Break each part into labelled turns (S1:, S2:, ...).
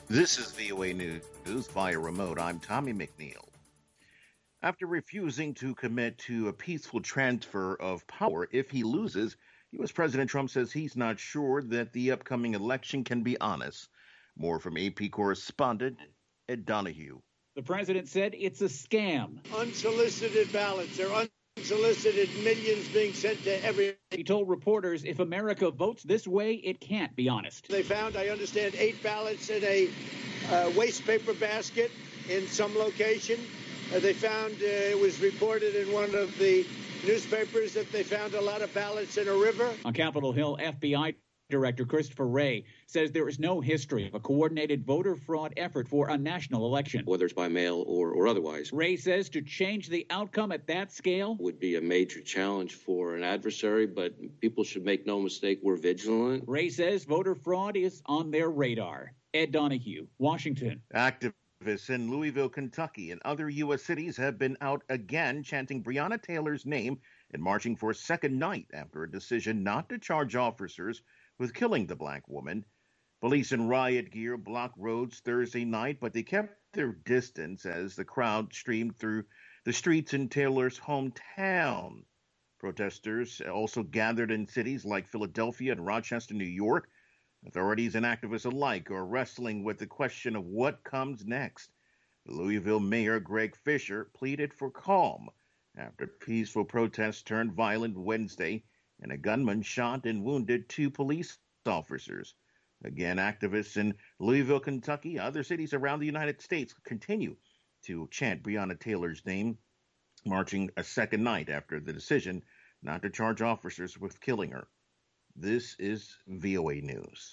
S1: This is VOA News via remote. I'm Tommy McNeil. After refusing to commit to a peaceful transfer of power if he loses, U.S. President Trump says he's not sure that the upcoming election can be honest. More from AP correspondent Ed Donahue.
S2: The president said it's a scam.
S3: Unsolicited ballots. They're unsolicited, millions being sent to every.
S2: He told reporters if America votes this way, it can't be honest.
S3: They found, I understand, 8 ballots in a waste paper basket in some location. They found, it was reported in one of the newspapers that they found a lot of ballots in a river.
S2: On Capitol Hill, FBI Director Christopher Wray says there is no history of a coordinated voter fraud effort for a national election,
S4: whether it's by mail or otherwise.
S2: Wray says to change the outcome at that scale
S4: would be a major challenge for an adversary, but people should make no mistake, we're vigilant.
S2: Wray says voter fraud is on their radar. Ed Donahue, Washington.
S1: Activists in Louisville, Kentucky, and other U.S. cities have been out again chanting Breonna Taylor's name and marching for a second night after a decision not to charge officers with killing the black woman. Police in riot gear blocked roads Thursday night, but they kept their distance as the crowd streamed through the streets in Taylor's hometown. Protesters also gathered in cities like Philadelphia and Rochester, New York. Authorities and activists alike are wrestling with the question of what comes next. Louisville Mayor Greg Fisher pleaded for calm after peaceful protests turned violent Wednesday and a gunman shot and wounded 2 police officers. Again, activists in Louisville, Kentucky, other cities around the United States continue to chant Breonna Taylor's name, marching a second night after the decision not to charge officers with killing her. This is VOA News.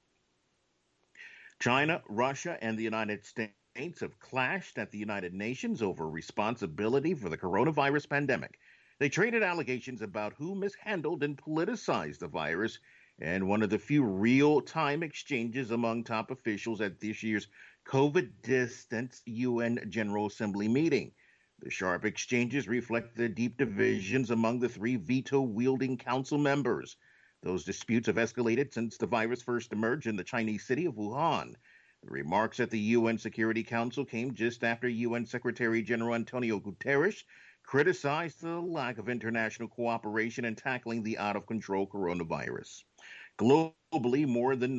S1: China, Russia, and the United States have clashed at the United Nations over responsibility for the coronavirus pandemic. They traded allegations about who mishandled and politicized the virus, and one of the few real-time exchanges among top officials at this year's COVID-distanced UN General Assembly meeting. The sharp exchanges reflect the deep divisions among the 3 veto-wielding council members. Those disputes have escalated since the virus first emerged in the Chinese city of Wuhan. The remarks at the UN Security Council came just after UN Secretary General Antonio Guterres criticized the lack of international cooperation in tackling the out-of-control coronavirus. Globally, more than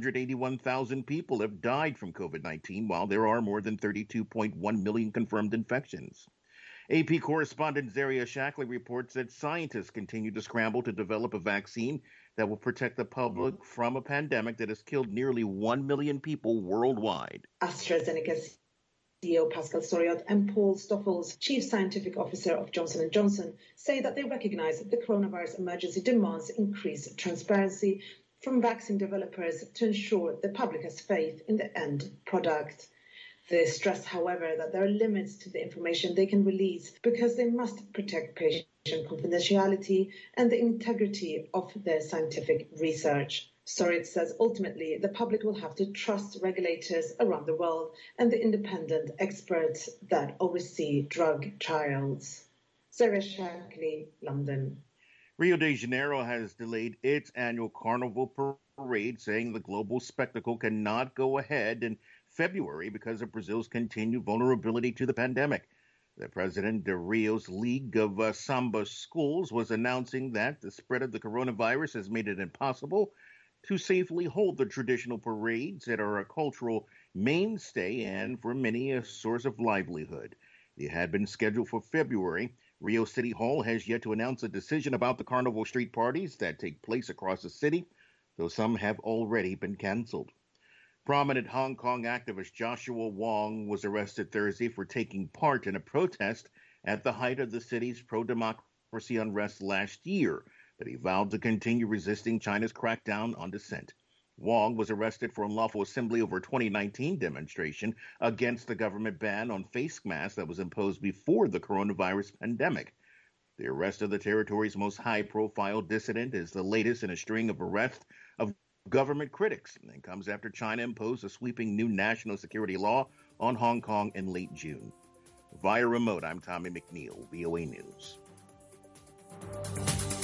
S1: 981,000 people have died from COVID-19, while there are more than 32.1 million confirmed infections. AP correspondent Zaria Shackley reports that scientists continue to scramble to develop a vaccine that will protect the public from a pandemic that has killed nearly 1 million people worldwide.
S5: AstraZeneca's CEO Pascal Soriot and Paul Stoffels, Chief Scientific Officer of Johnson & Johnson, say that they recognize that the coronavirus emergency demands increased transparency from vaccine developers to ensure the public has faith in the end product. They stress, however, that there are limits to the information they can release because they must protect patient confidentiality and the integrity of their scientific research. Soriot says ultimately the public will have to trust regulators around the world and the independent experts that oversee drug trials. Sarah Shackley, London.
S1: Rio de Janeiro has delayed its annual carnival parade, saying the global spectacle cannot go ahead in February because of Brazil's continued vulnerability to the pandemic. The president of Rio's League of Samba Schools was announcing that the spread of the coronavirus has made it impossible to safely hold the traditional parades that are a cultural mainstay and, for many, a source of livelihood. They had been scheduled for February. Rio City Hall has yet to announce a decision about the carnival street parties that take place across the city, though some have already been canceled. Prominent Hong Kong activist Joshua Wong was arrested Thursday for taking part in a protest at the height of the city's pro-democracy unrest last year, but he vowed to continue resisting China's crackdown on dissent. Wong was arrested for unlawful assembly over a 2019 demonstration against the government ban on face masks that was imposed before the coronavirus pandemic. The arrest of the territory's most high-profile dissident is the latest in a string of arrests of government critics and comes after China imposed a sweeping new national security law on Hong Kong in late June. Via remote, I'm Tommy McNeil, VOA News.